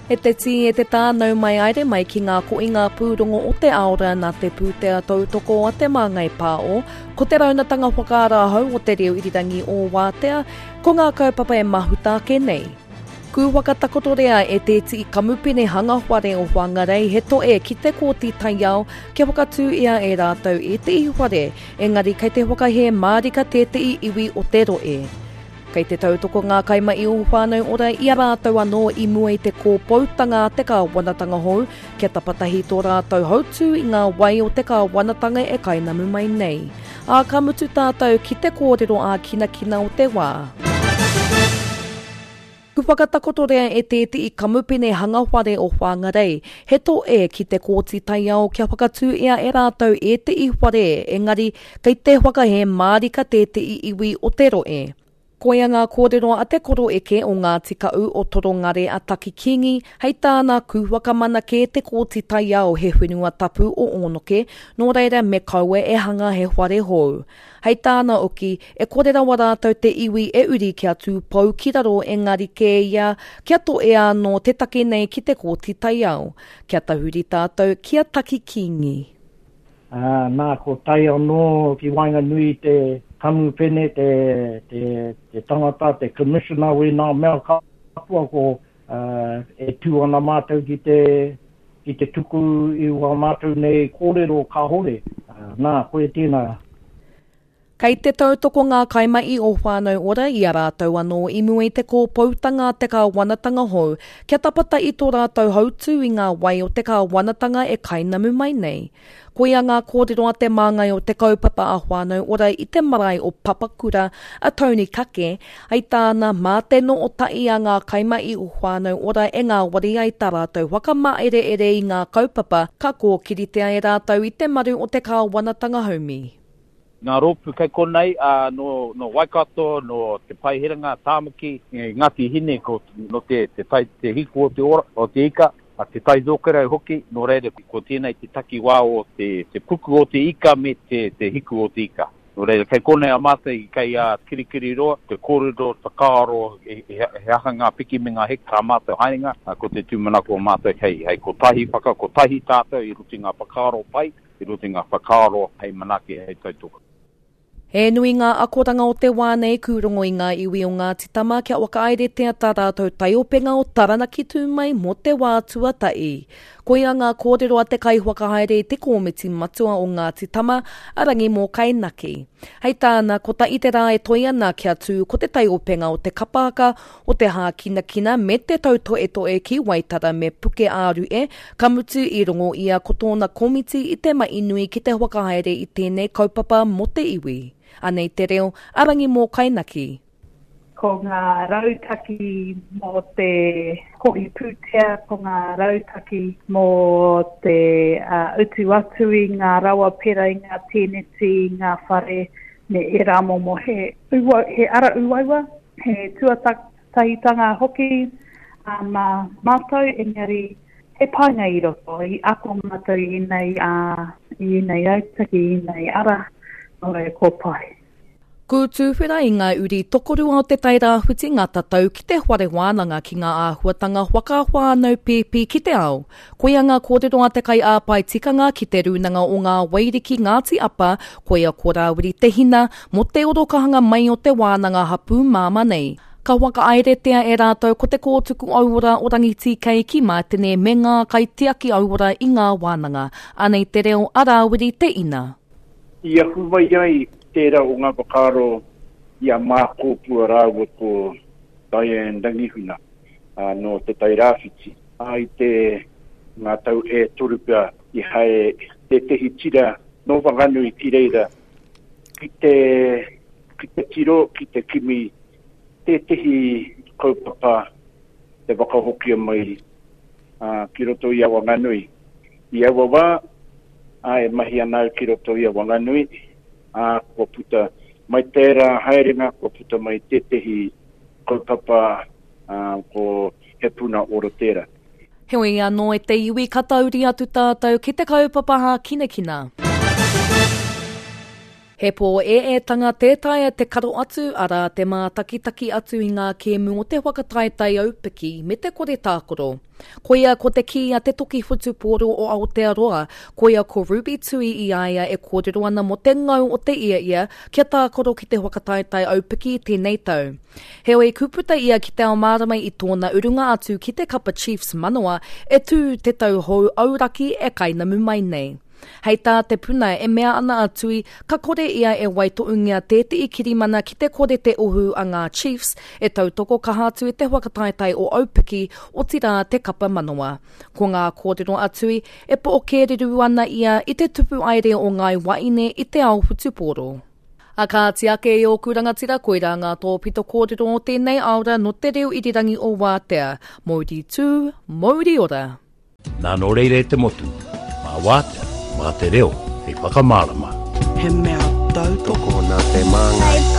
E te ti e te tānau mai aere mai ki ngā koinga pūrongo o te aora nā te pūtea tautoko a te māngai pāo, ko te raunatanga whakaara hau o te reo irirangi o Wātea, ko ngā kaupapa e mahuta ke nei. Ku wakatakotorea e te ti kamupene hanga whare o Whangarei he to e ki te kōti taiao kia wakatū ia e rātou e te i whare, engari kei te whakahe mārika te i iwi o te roe. Kei te tautoko ngā kaima i o whānau ora i a rātou anō i mua i te kōpautanga te kā wanatanga hou, kia tapatahi tō rātou hautū i ngā wai o te kā wanatanga e kainamu mai nei. A ka mutu tātou ki te kōrero a kina o te wā. Ku whakatakotorea e te i kamupene hangawhare o Whangarei, he tō e ki te kōti taiao kia whakatū ia e rātou e te i whare, engari kei te whakahe mārika te i iwi o te roe. Koia ngā kōrero a te koro eke o ngā tikau o Torongare a Takikingi, hei tāna ku wakamana ke te kōti taiao he whenua tapu o Onoke, nō reira me kaua e hanga he whare hou. Hei tāna oki, e kōrera wa rātou te iwi e uri kia tū pau ki raro engari ke ia, kia to e anō te take nei ki te kōti taiao. Kia tahuri tātou kia Takikingi. Nā ko taiao no ki Wainganui te kamupene te tangata, te commissioner we nā mea kapua ko e tū ana mātou ki te tuku i wā mātou nei kōrero ka hore. Nā, koe tēnā. Kei te tautoko ngā kaimai o whānau ora i a rātou anō i mua i te kōpautanga te kā wanatanga hou, kia tapata i tō rātou hautū i ngā wai o te kā wanatanga e kainamu mai nei. Koia ngā kōrero a te māngai o te kaupapa a whānau ora i te marae o Papakura a Tony Kake, ai tāna mā te no o tai a ngā kaimai o whānau ora e ngā wari ai tā rātou wakama ere i ngā kaupapa, ka kōkiritea e rātou i te maru o te kā wanatanga haumi. Ngā rōpu kei konei, no Waikato, no te Paihiranga, Tāmaki, Ngāti Hine, no te hiku o te ora, o te ika, a te taidokera hoki, no reire ko tēnei te taki wā o te puku o te ika me te hiku o te ika. No reire, kei konei a mātai kei kirikiri roa, te kōrero, te kāro, he aha ngā piki me ngā heka mātai hainga, ko te tūmanako o mātai hei ko tahi tātou, i ruti ngā whakaaro pai, i ruti ngā whakaaro hei manake hei tautoko. E nui ngā akoranga o te wānei kūrongo i ngā iwi o ngā titama kia wakaairetea tā rātou taiopenga o Taranaki tūmai mo te wā tuatai. Koia ngā kōrero a te kaiwhakahaere i te kōmiti matua o ngā titama arangi mō kainaki. Hei tāna, ko ta i te rā e toi ana kia tū ko te taiopenga o te kapaka o te hā kina me te tautoe ki Waitara me puke āru ka mutu i rongo ia ko tōna komiti i te mainui ki te whakahaere i tēnei kaupapa mo te iwi. Anei te reo, arangi mō kainaki. Ko ngā rautaki mō te hoi pūtea, ko ngā rautaki mō te utu atu i ngā rawa pera i ngā tēneti, ngā whare, me e rāmo mo he ara uaiwa, he tuatahitanga hoki, mātou engari he painga i roto, i ako mātou i nei rautaki, i nei ara, nore ko pai. Ku tūwhera i ngā uri tokorua o te tairāwhiti ngā tatau ki te whare wānanga ki ngā āhuatanga whaka whānau pēpi ki te ao. Koia ngā kōrero a te kai āpai tikanga ki te runanga o ngā wairiki Ngāti Apa, koia kōrāwiri te hina mo te orokahanga mai o te wānanga hapu māma nei. Ka whakaaeretea e rātou ko te kōtuku auora o rangiti kei ki mātene me ngā kaitiaki auora i ngā wānanga. Anei te reo arawiri te ina. Ia huwai ai tērā o ngā whakaro ia mākōpua rāua ko Diane Rangihuna no te tairāwhiti. Ai te ngā tau e torupia i hae te tehi tira no whanganui ki reira. Ki te tiro, ki te kimi, te tehi kaupapa te wakahokia mai ki roto i a Whanganui. I awa wā, e mahi anau ki roto i a Whanganui, ko puta mai tērā haerenga, ko puta mai te tehi kaupapa ko he puna oro tērā. Heoi anō e te iwi katauri atu tātou ki te kaupapa ha kinekina. He pō tanga tētaia te karo atu ara te mātakitaki atu i ngā kēmu o te whakataetai aupiki me te kore tākoro. Koia ko te ki a te toki whutu pōro o Aotearoa, koia ko Ruby Tui i aia e kōrero ana mo te ngau o te ia kia tākoro ki te whakataetai aupiki tēnei tau. Heoi kuputa ia ki te ao māramai i tōna urunga atu ki te Kapa Chiefs manoa e tū te tau hou auraki e kainamu mai nei. Hei tā te puna e mea ana atui, ka kore ia e waitoungia tēti i kirimana ki te kore te uhu a ngā Chiefs e tautoko ka hātu i te whakataetai o aupiki o tira te kapa manoa. Ko ngā kōrero atui e po o kēreru ana ia i te tupu aere o ngai waine i te ao hutuporo. A ka tiake i o kurangatira koira ngā tōpito kōrero o tēnei aura no te reo irirangi o Wātea. Mauri tū, mauri ora. Nā no reire te motu, mā Wātea. Mā te reo, hei whakamārama. He mea tautoko nā te māngai